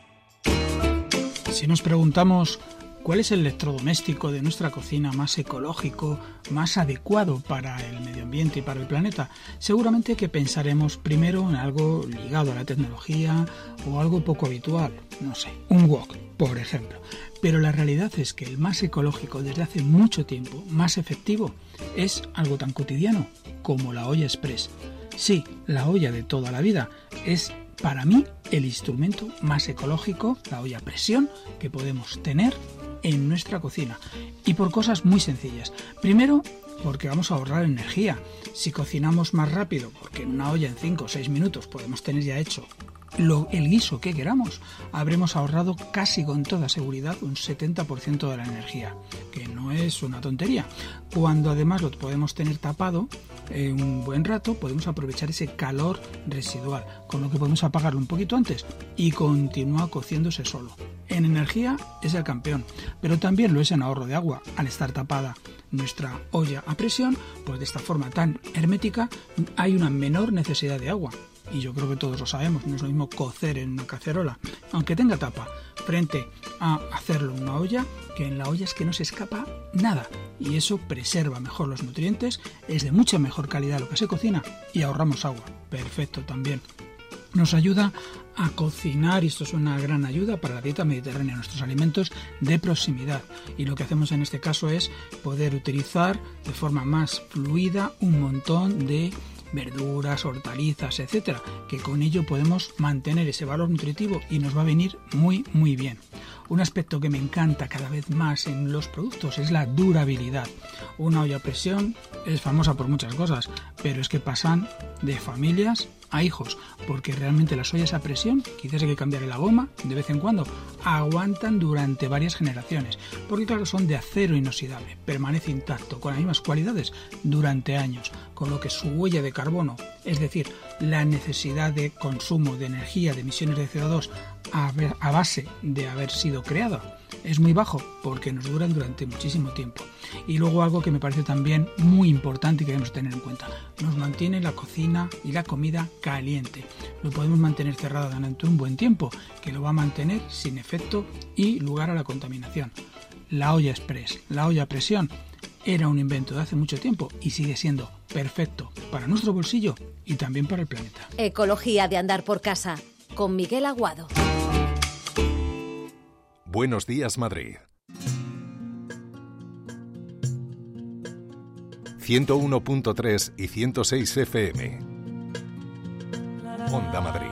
Si nos preguntamos cuál es el electrodoméstico de nuestra cocina más ecológico, más adecuado para el medio ambiente y para el planeta, seguramente que pensaremos primero en algo ligado a la tecnología o algo poco habitual, no sé, un wok, por ejemplo. Pero la realidad es que el más ecológico desde hace mucho tiempo, más efectivo, es algo tan cotidiano como la olla express. Sí, la olla de toda la vida es, para mí, el instrumento más ecológico, la olla a presión, que podemos tener en nuestra cocina. Y por cosas muy sencillas. Primero, porque vamos a ahorrar energía. Si cocinamos más rápido, porque en una olla en cinco o seis minutos podemos tener ya hecho Lo, el guiso que queramos, habremos ahorrado casi con toda seguridad un setenta por ciento de la energía, que no es una tontería. Cuando además lo podemos tener tapado eh, un buen rato, podemos aprovechar ese calor residual, con lo que podemos apagarlo un poquito antes y continúa cociéndose solo. En energía es el campeón, pero también lo es en ahorro de agua. Al estar tapada nuestra olla a presión, pues de esta forma tan hermética hay una menor necesidad de agua. Y yo creo que todos lo sabemos, no es lo mismo cocer en una cacerola, aunque tenga tapa, frente a hacerlo en una olla, que en la olla es que no se escapa nada. Y eso preserva mejor los nutrientes, es de mucha mejor calidad lo que se cocina y ahorramos agua. Perfecto también. Nos ayuda a cocinar, y esto es una gran ayuda para la dieta mediterránea, nuestros alimentos de proximidad. Y lo que hacemos en este caso es poder utilizar de forma más fluida un montón de verduras, hortalizas, etcétera, que con ello podemos mantener ese valor nutritivo y nos va a venir muy muy bien. Un aspecto que me encanta cada vez más en los productos es la durabilidad. Una olla a presión es famosa por muchas cosas, pero es que pasan de familias a hijos, porque realmente las ollas a presión, quizás hay que cambiar la goma de vez en cuando, aguantan durante varias generaciones, porque claro, son de acero inoxidable, permanece intacto con las mismas cualidades durante años, con lo que su huella de carbono, es decir, la necesidad de consumo de energía, de emisiones de C O dos a, a base de haber sido creada, es muy bajo porque nos duran durante muchísimo tiempo. Y luego algo que me parece también muy importante y que debemos tener en cuenta, nos mantiene la cocina y la comida caliente. Lo podemos mantener cerrado durante un buen tiempo, que lo va a mantener sin efecto y lugar a la contaminación. La olla express, la olla a presión, era un invento de hace mucho tiempo y sigue siendo perfecto para nuestro bolsillo y también para el planeta. Ecología de andar por casa, con Miguel Aguado. Buenos días, Madrid. ciento uno punto tres y ciento seis F M. Onda Madrid.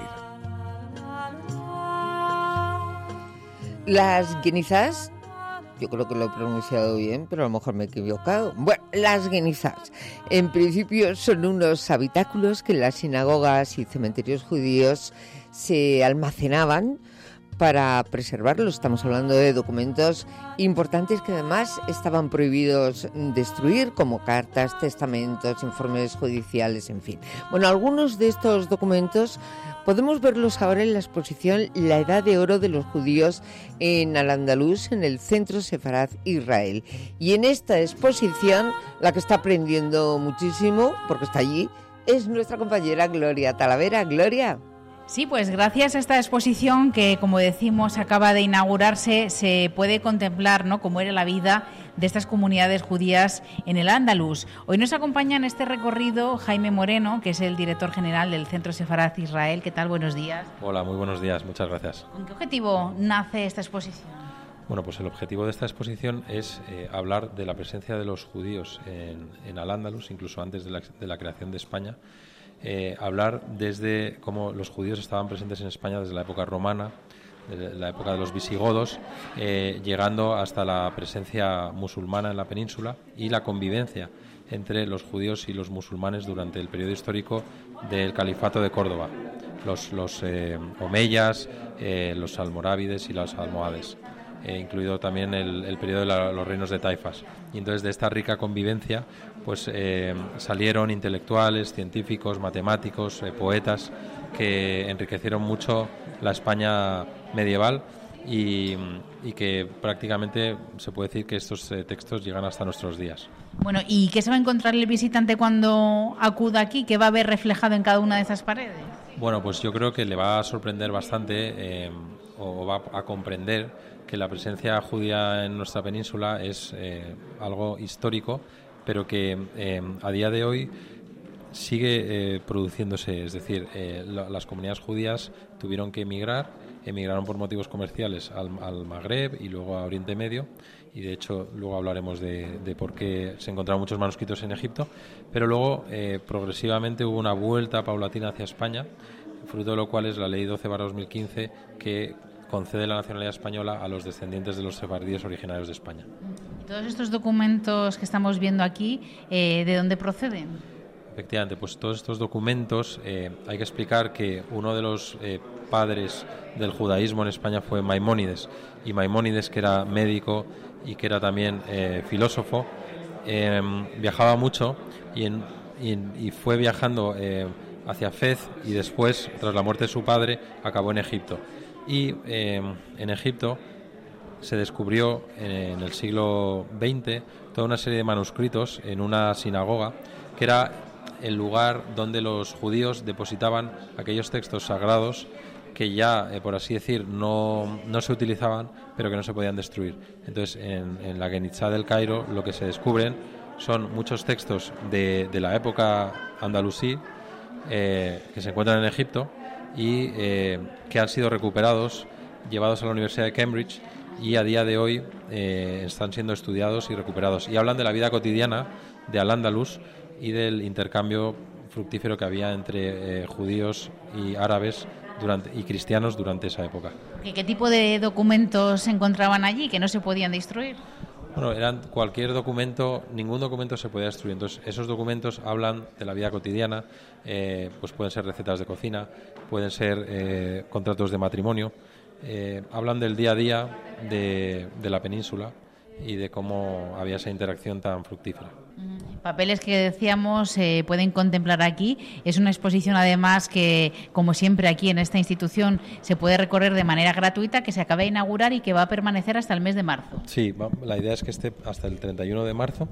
Las guinizas, yo creo que lo he pronunciado bien, pero a lo mejor me he equivocado. Bueno, las guinizas, en principio son unos habitáculos que en las sinagogas y cementerios judíos se almacenaban para preservarlos. Estamos hablando de documentos importantes que además estaban prohibidos destruir, como cartas, testamentos, informes judiciales, en fin. Bueno, algunos de estos documentos podemos verlos ahora en la exposición La Edad de Oro de los Judíos en Al-Andalus, en el Centro Sefarad Israel. Y en esta exposición, la que está aprendiendo muchísimo, porque está allí, es nuestra compañera Gloria Talavera. Gloria. Sí, pues gracias a esta exposición que, como decimos, acaba de inaugurarse, se puede contemplar, ¿no?, cómo era la vida de estas comunidades judías en el Andalus. Hoy nos acompaña en este recorrido Jaime Moreno, que es el director general del Centro Sefarad Israel. ¿Qué tal? Buenos días. Hola, muy buenos días. Muchas gracias. ¿Con qué objetivo nace esta exposición? Bueno, pues el objetivo de esta exposición es eh, hablar de la presencia de los judíos en, en Al-Andalus, incluso antes de la, de la creación de España. Eh, hablar desde cómo los judíos estaban presentes en España desde la época romana, desde la época de los visigodos, eh, llegando hasta la presencia musulmana en la península y la convivencia entre los judíos y los musulmanes durante el periodo histórico del Califato de Córdoba, los, los eh, omeyas, eh, los almorávides y los almohades. Eh, incluido también el, el periodo de la, los reinos de taifas. Y entonces de esta rica convivencia pues eh, salieron intelectuales, científicos, matemáticos, eh, poetas que enriquecieron mucho la España medieval y, y que prácticamente se puede decir que estos eh, textos llegan hasta nuestros días. Bueno, ¿y qué se va a encontrar el visitante cuando acuda aquí? ¿Qué va a ver reflejado en cada una de esas paredes? Bueno, pues yo creo que le va a sorprender bastante eh, o va a comprender que la presencia judía en nuestra península es eh, algo histórico, pero que eh, a día de hoy sigue eh, produciéndose. Es decir, eh, la, las comunidades judías tuvieron que emigrar, emigraron por motivos comerciales al, al Magreb y luego a Oriente Medio, y de hecho luego hablaremos de, de por qué se encontraron muchos manuscritos en Egipto, pero luego eh, progresivamente hubo una vuelta paulatina hacia España, fruto de lo cual es la Ley doce barra dos mil quince que concede la nacionalidad española a los descendientes de los sefardíes originarios de España. Todos estos documentos que estamos viendo aquí, eh, ¿de dónde proceden? Efectivamente, pues todos estos documentos, eh, hay que explicar que uno de los eh, padres del judaísmo en España fue Maimónides, y Maimónides, que era médico y que era también eh, filósofo, eh, viajaba mucho y, en, y, en, y fue viajando eh, hacia Fez, y después, tras la muerte de su padre, acabó en Egipto. Y eh, en Egipto se descubrió en el siglo veinte toda una serie de manuscritos en una sinagoga, que era el lugar donde los judíos depositaban aquellos textos sagrados que ya, eh, por así decir, no, no se utilizaban, pero que no se podían destruir. Entonces, en, en la Genitzá del Cairo, lo que se descubren son muchos textos de, de la época andalusí eh, que se encuentran en Egipto, y eh, que han sido recuperados, llevados a la Universidad de Cambridge, y a día de hoy eh, están siendo estudiados y recuperados. Y hablan de la vida cotidiana de Al-Ándalus y del intercambio fructífero que había entre eh, judíos y árabes durante, y cristianos durante esa época. ¿Y qué tipo de documentos se encontraban allí que no se podían destruir? Bueno, eran cualquier documento, ningún documento se podía destruir. Entonces, esos documentos hablan de la vida cotidiana, eh, pues pueden ser recetas de cocina, pueden ser eh, contratos de matrimonio, eh, hablan del día a día de, de la península y de cómo había esa interacción tan fructífera. Papeles que decíamos se eh, pueden contemplar aquí. Es una exposición además que, como siempre aquí en esta institución, se puede recorrer de manera gratuita, que se acaba de inaugurar y que va a permanecer hasta el mes de marzo. Sí, va, la idea es que esté hasta el treinta y uno de marzo,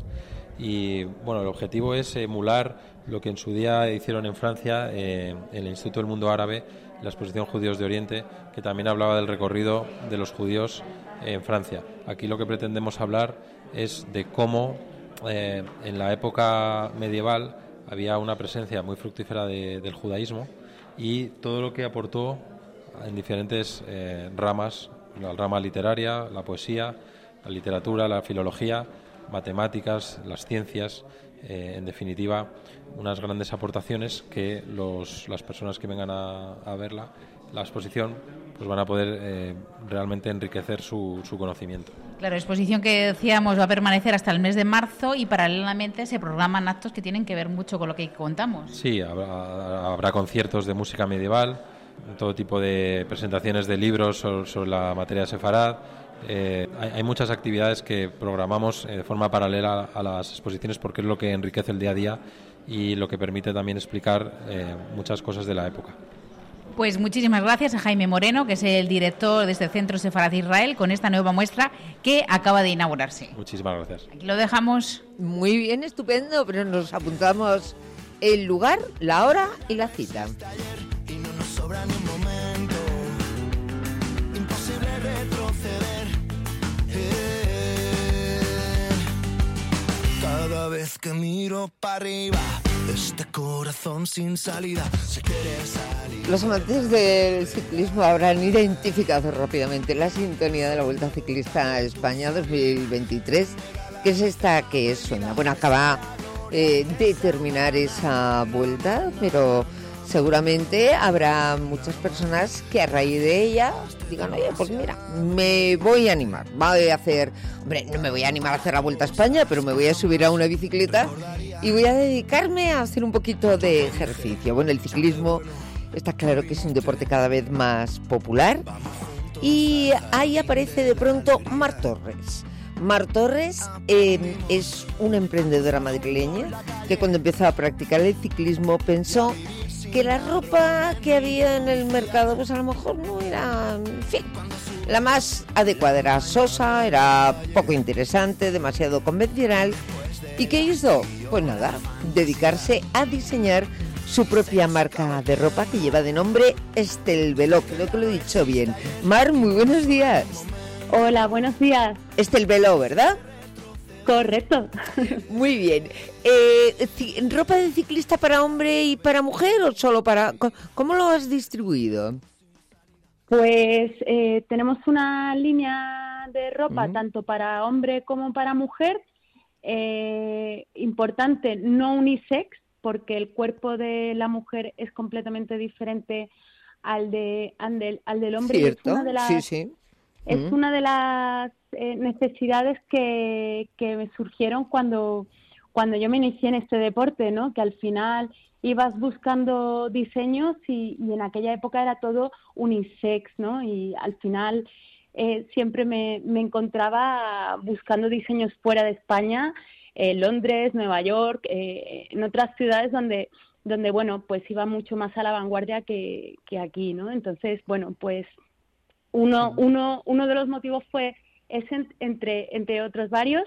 y bueno, el objetivo es emular lo que en su día hicieron en Francia, eh, en el Instituto del Mundo Árabe, la exposición Judíos de Oriente, que también hablaba del recorrido de los judíos en Francia. Aquí lo que pretendemos hablar es de cómo Eh, en la época medieval había una presencia muy fructífera de, del judaísmo, y todo lo que aportó en diferentes eh, ramas, la rama literaria, la poesía, la literatura, la filología, matemáticas, las ciencias, eh, en definitiva, unas grandes aportaciones que los, las personas que vengan a, a verla, la exposición, pues van a poder eh, realmente enriquecer su, su conocimiento. Claro, exposición que decíamos va a permanecer hasta el mes de marzo y paralelamente se programan actos que tienen que ver mucho con lo que contamos. Sí, habrá, habrá conciertos de música medieval, todo tipo de presentaciones de libros sobre, sobre la materia de Sefarad. Eh, hay, hay muchas actividades que programamos eh, de forma paralela a las exposiciones porque es lo que enriquece el día a día y lo que permite también explicar eh, muchas cosas de la época. Pues muchísimas gracias a Jaime Moreno, que es el director de este Centro Sefarad Israel, con esta nueva muestra que acaba de inaugurarse. Muchísimas gracias. Aquí lo dejamos. Muy bien, estupendo, pero nos apuntamos el lugar, la hora y la cita. Y no nos sobra ni un momento, imposible retroceder. Eh, cada vez que miro para arriba, este corazón sin salida se quiere salir. Los amantes del ciclismo habrán identificado rápidamente la sintonía de la Vuelta Ciclista a España dos mil veintitrés, que es esta que suena. Bueno, acaba eh, de terminar esa vuelta, pero seguramente habrá muchas personas que a raíz de ella digan, oye, pues mira, me voy a animar, voy a hacer, hombre, no me voy a animar a hacer la Vuelta a España, pero me voy a subir a una bicicleta y voy a dedicarme a hacer un poquito de ejercicio. Bueno, el ciclismo está claro que es un deporte cada vez más popular y ahí aparece de pronto Mar Torres. Mar Torres eh, es una emprendedora madrileña que cuando empezó a practicar el ciclismo pensó que la ropa que había en el mercado pues a lo mejor no era, en fin, la más adecuada, era sosa, era poco interesante, demasiado convencional. ¿Y qué hizo? Pues nada, dedicarse a diseñar su propia marca de ropa que lleva de nombre Estelveló, creo que lo he dicho bien. Mar, muy buenos días. Hola, buenos días. Estelveló, ¿verdad? Correcto. Muy bien. Eh, ¿Ropa de ciclista para hombre y para mujer o solo para...? ¿Cómo lo has distribuido? Pues eh, tenemos una línea de ropa uh-huh. tanto para hombre como para mujer. Eh, importante, no unisex, porque el cuerpo de la mujer es completamente diferente al de al del, al del hombre. Cierto, es una de las, sí, sí. Es uh-huh. una de las eh, necesidades que, que me surgieron cuando, cuando yo me inicié en este deporte, ¿no? Que al final ibas buscando diseños y, y en aquella época era todo unisex, ¿no? Y al final eh, siempre me, me encontraba buscando diseños fuera de España, eh, Londres, Nueva York, eh, en otras ciudades donde, donde, bueno, pues iba mucho más a la vanguardia que, que aquí, ¿no? Entonces, bueno, pues uno, uno, uno de los motivos fue ese, entre, entre otros varios,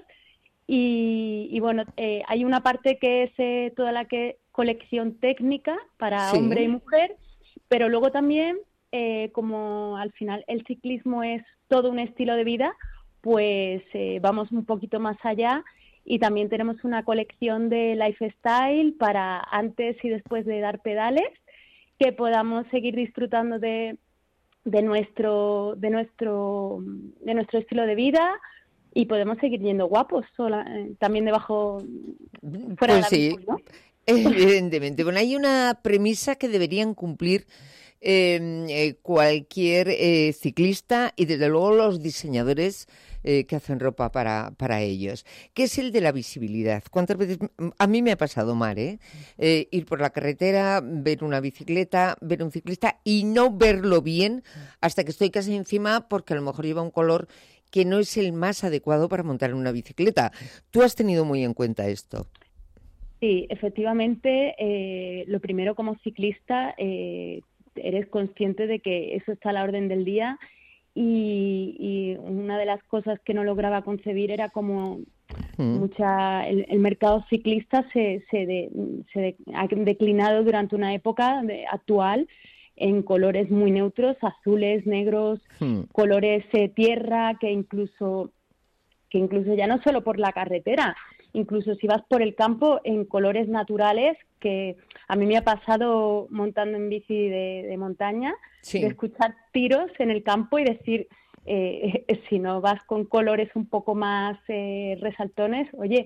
y, y bueno, eh, hay una parte que es eh, toda la que colección técnica para sí. hombre y mujer, pero luego también, eh, como al final el ciclismo es todo un estilo de vida, pues eh, vamos un poquito más allá y también tenemos una colección de lifestyle para antes y después de dar pedales, que podamos seguir disfrutando de, de nuestro de nuestro de nuestro estilo de vida y podemos seguir yendo guapos sola, eh, también debajo fuera pues de la sí. bici, ¿no? Evidentemente. Bueno, hay una premisa que deberían cumplir eh, eh, cualquier eh, ciclista y desde luego los diseñadores eh, que hacen ropa para, para ellos, que es el de la visibilidad. ¿Cuántas veces? A mí me ha pasado, Mar, ¿eh? Eh, ir por la carretera, ver una bicicleta, ver un ciclista y no verlo bien hasta que estoy casi encima porque a lo mejor lleva un color que no es el más adecuado para montar en una bicicleta. ¿Tú has tenido muy en cuenta esto? Sí, efectivamente, eh, lo primero como ciclista, eh, eres consciente de que eso está a la orden del día y, y una de las cosas que no lograba concebir era como mm. mucha el, el mercado ciclista se, se, de, se de, ha declinado durante una época de, actual en colores muy neutros, azules, negros, mm. colores eh, tierra, que incluso que incluso ya no solo por la carretera, incluso si vas por el campo en colores naturales, que a mí me ha pasado montando en bici de, de montaña, sí. de escuchar tiros en el campo y decir, eh, si no vas con colores un poco más eh, resaltones, oye,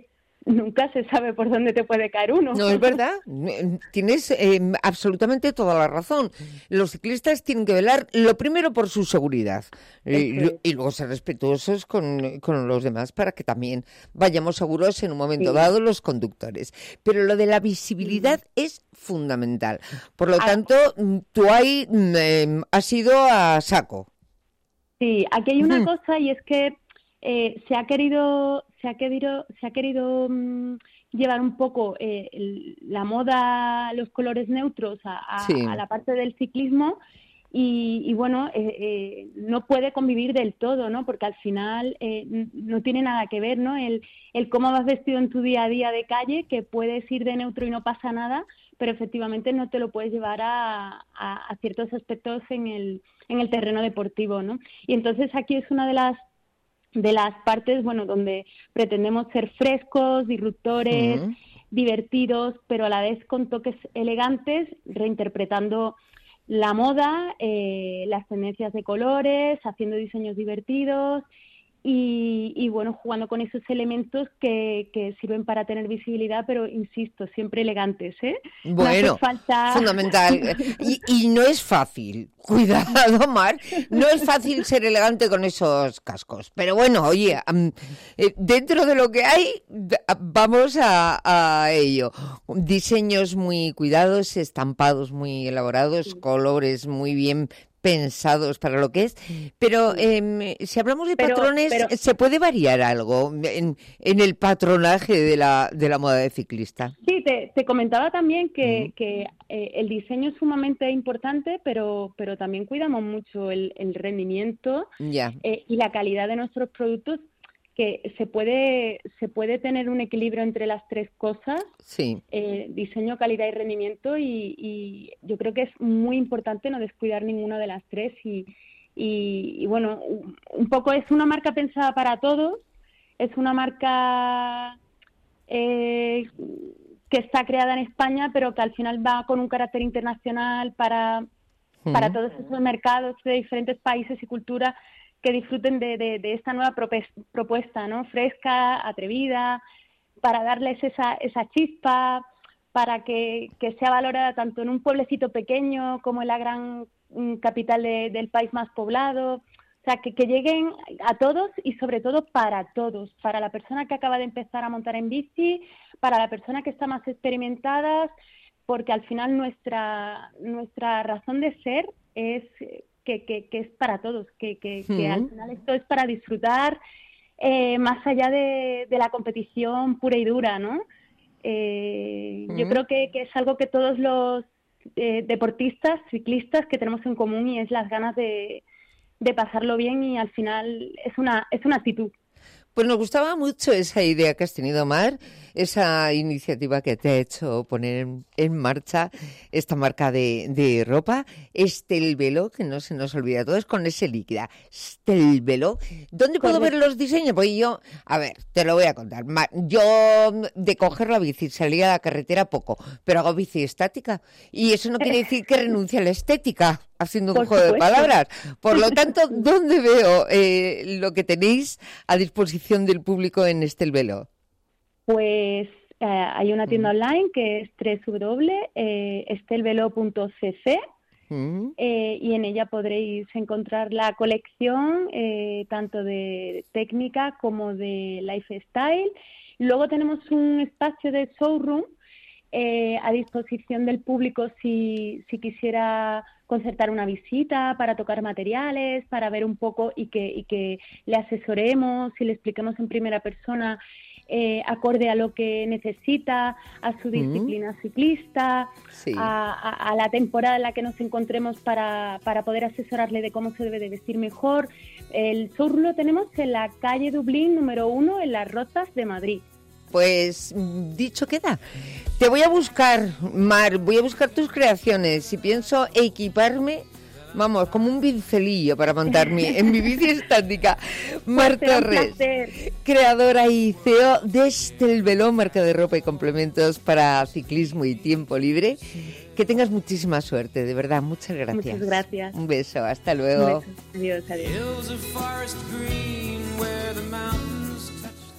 nunca se sabe por dónde te puede caer uno. No, es verdad. Tienes eh, absolutamente toda la razón. Los ciclistas tienen que velar, lo primero, por su seguridad eh, y luego ser respetuosos con, con los demás para que también vayamos seguros en un momento sí. dado los conductores. Pero lo de la visibilidad sí. es fundamental. Por lo ah, tanto, tú ahí eh, has ido a saco. Sí, aquí hay una uh-huh. cosa y es que eh, se ha querido... Se ha querido, se ha querido um, llevar un poco eh, el, la moda, los colores neutros a, a, sí. a la parte del ciclismo y, y bueno, eh, eh, no puede convivir del todo, ¿no? Porque al final eh, no tiene nada que ver, ¿no? El, el cómo vas vestido en tu día a día de calle, que puedes ir de neutro y no pasa nada, pero efectivamente no te lo puedes llevar a, a, a ciertos aspectos en el, en el terreno deportivo, ¿no? Y entonces aquí es una de las de las partes, bueno, donde pretendemos ser frescos, disruptores, uh-huh. divertidos, pero a la vez con toques elegantes, reinterpretando la moda, eh, las tendencias de colores, haciendo diseños divertidos y, y bueno, jugando con esos elementos que, que sirven para tener visibilidad, pero insisto, siempre elegantes, ¿eh? Bueno, no falta... fundamental. Y, y no es fácil, cuidado, Mar, no es fácil ser elegante con esos cascos. Pero bueno, oye, um, eh, dentro de lo que hay, vamos a, a ello. Diseños muy cuidados, estampados muy elaborados, sí. colores muy bien pensados para lo que es, pero eh, si hablamos de pero, patrones, pero... ¿se puede variar algo en, en el patronaje de la de la moda de ciclista? Sí, te, te comentaba también que, mm. que eh, el diseño es sumamente importante, pero pero también cuidamos mucho el, el rendimiento yeah. eh, y la calidad de nuestros productos, que se puede se puede tener un equilibrio entre las tres cosas, sí. eh, diseño, calidad y rendimiento, y, y yo creo que es muy importante no descuidar ninguna de las tres y, y, y bueno, un poco es una marca pensada para todos, es una marca eh, que está creada en España, pero que al final va con un carácter internacional para, mm. para todos esos mercados de diferentes países y culturas que disfruten de, de, de esta nueva propuesta, ¿no? Fresca, atrevida, para darles esa, esa chispa, para que, que sea valorada tanto en un pueblecito pequeño como en la gran capital de, del país más poblado. O sea, que, que lleguen a todos y sobre todo para todos, para la persona que acaba de empezar a montar en bici, para la persona que está más experimentada, porque al final nuestra, nuestra razón de ser es... Que, que, que es para todos, que, que, que uh-huh. al final esto es para disfrutar eh, más allá de, de la competición pura y dura, ¿no? Eh, uh-huh. Yo creo que, que es algo que todos los eh, deportistas, ciclistas, que tenemos en común, y es las ganas de, de pasarlo bien, y al final es una, es una actitud. Pues nos gustaba mucho esa idea que has tenido, Mar, esa iniciativa que te ha hecho poner en, en marcha esta marca de, de ropa, Estelvelo, que no se nos olvida todo, es con ese líquida, Estelvelo. ¿Dónde puedo ver los diseños? Pues yo, a ver, te lo voy a contar. Mar, yo de coger la bici, salir a la carretera poco, pero hago bici estática, y eso no quiere decir que renuncie a la estética, haciendo un Por juego supuesto. de palabras. Por lo tanto, ¿dónde veo eh, lo que tenéis a disposición del público en Estelvelo? Pues eh, hay una tienda mm. online que es doble u doble u doble u punto estelvelo punto c c mm. eh, y en ella podréis encontrar la colección eh, tanto de técnica como de lifestyle. Luego tenemos un espacio de showroom eh, a disposición del público si, si quisiera concertar una visita para tocar materiales, para ver un poco y que, y que le asesoremos y le expliquemos en primera persona eh, acorde a lo que necesita, a su disciplina mm. ciclista, sí. a, a, a la temporada en la que nos encontremos para, para poder asesorarle de cómo se debe de vestir mejor. El showroom lo tenemos en la calle Dublín número uno, en Las Rozas de Madrid. Pues dicho queda. Te voy a buscar, Mar, voy a buscar tus creaciones y pienso equiparme, vamos, como un pincelillo para montarme en mi bici estática. Mar pues Torres, creadora y C E O de Estelvelo, marca de ropa y complementos para ciclismo y tiempo libre. Que tengas muchísima suerte, de verdad, muchas gracias. Muchas gracias. Un beso, hasta luego. Un beso. Adiós, adiós.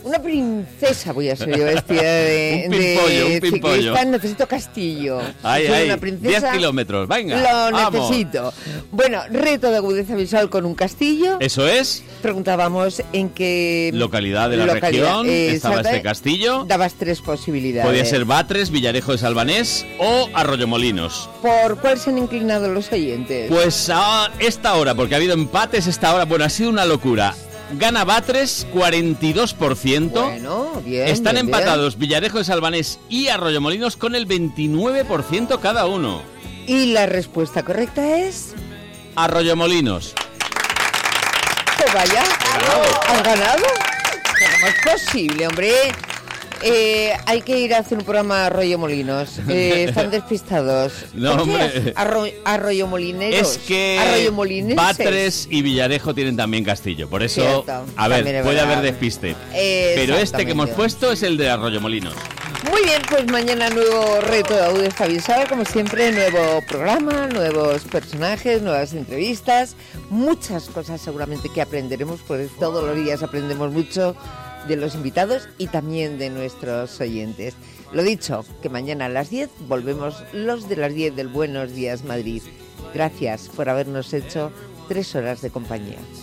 Una princesa voy a ser yo vestida de, un pimpollo, de un pimpollo. ciclista. Necesito castillo. Ay, Soy ay, una princesa. diez kilómetros, venga. Lo vamos. necesito. Bueno, reto de agudeza visual con un castillo. Eso es. Preguntábamos en qué localidad de la localidad, región eh, estaba exacta, este castillo. Dabas tres posibilidades. Podía ser Batres, Villarejo de Salvanés o Arroyomolinos. ¿Por cuál se han inclinado los oyentes? Pues a esta hora, porque ha habido empates esta hora. Bueno, ha sido una locura. Gana Batres, cuarenta y dos por ciento. Bueno, bien. Están bien, empatados bien. Villarejo de Salvanés y Arroyomolinos con el veintinueve por ciento cada uno. Y la respuesta correcta es... Arroyomolinos. Pues vaya, ¿has ganado? ¿Cómo es posible, hombre? Eh, hay que ir a hacer un programa a Arroyomolinos. Eh, están despistados. No, hombre. Arro Arroyomolineros. Es que Arroyomolinenses. Batres y Villarejo tienen también castillo. Por eso, Cierto, a ver, puede verdad. haber despiste. Pero este que hemos Exactamente. puesto es el de Arroyomolinos. Muy bien, pues mañana nuevo reto de agudeza visual, como siempre, nuevo programa, nuevos personajes, nuevas entrevistas, muchas cosas seguramente que aprenderemos, porque todos los días aprendemos mucho de los invitados y también de nuestros oyentes. Lo dicho, que mañana a las diez volvemos los de las diez del Buenos Días Madrid. Gracias por habernos hecho tres horas de compañía.